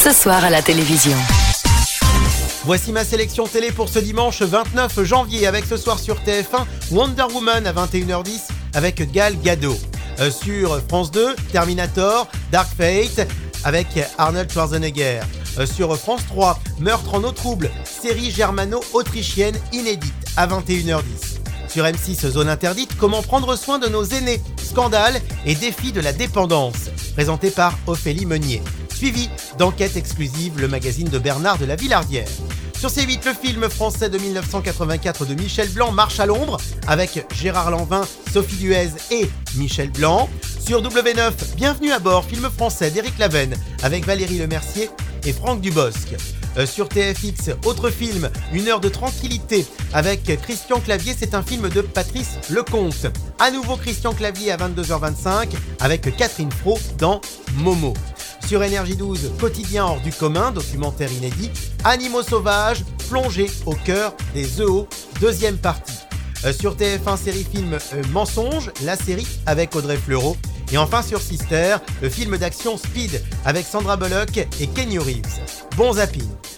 ce soir à la télévision. Voici ma sélection télé pour ce dimanche 29 janvier avec ce soir sur TF1 Wonder Woman à 21h10 avec Gal Gadot. Sur France 2, Terminator, Dark Fate avec Arnold Schwarzenegger. Sur France 3, Meurtre en eau trouble, série germano-autrichienne inédite à 21h10. Sur M6, Zone interdite, comment prendre soin de nos aînés, scandale et défi de la dépendance, présenté par Ophélie Meunier. Suivi d'Enquête exclusive, le magazine de Bernard de la Villardière. Sur C8, le film français de 1984 de Michel Blanc marche à l'ombre avec Gérard Lanvin, Sophie Duez et Michel Blanc. Sur W9, Bienvenue à bord, film français d'Éric Lavenne avec Valérie Lemercier et Franck Dubosc. Sur TFX, autre film, Une heure de tranquillité avec Christian Clavier, c'est un film de Patrice Lecomte. À nouveau Christian Clavier à 22h25 avec Catherine Fro dans Momo. Sur Énergie 12, Quotidien hors du commun, documentaire inédit, Animaux sauvages, plongés au cœur des EO, deuxième partie. Sur TF1, série-film Mensonge, la série avec Audrey Fleurot. Et enfin sur Sister, le film d'action Speed avec Sandra Bullock et Kenny Reeves. Bon zapping.